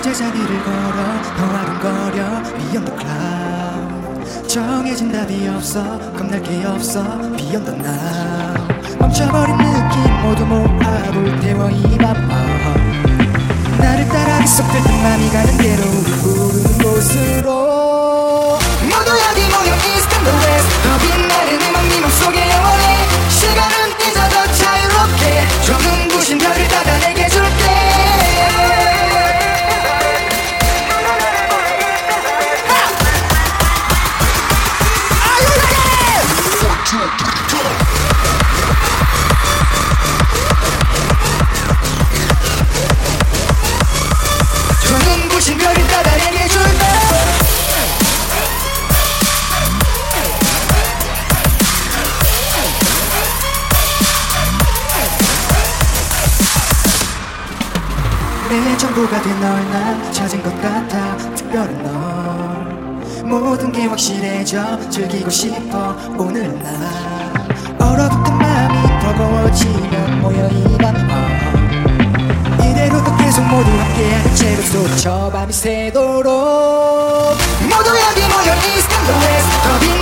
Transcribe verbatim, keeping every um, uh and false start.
제자리를 걸어 평화동거려 Beyond the cloud. 정해진 답이 없어 겁날 게 없어 Beyond the now. 멈춰버린 느낌 모두 모아볼 태워 이 밤. 나를 따라 계속 들뜬 맘이 가는 대로 부르는 곳으로 모두 여기 모여 East and the West. 더 빛나는 음악 네 맘속에 영원히 시간은 잊어도 자유롭게 저 눈부신 별을 따다 내게 줄게. 저 눈부신 별을 따다 내게 줄게. 내 전부가 된 널 난 찾은 것 같아. 특별한 널 모든 게 확실해져 즐기고 싶어 오늘 난 얼어붙은 마음이 버거워지면 모여 이 밤. 이대로도 계속 모두 함께하는 채로 속 저 밤이 새도록 모두 여기 모여 East and the West. 더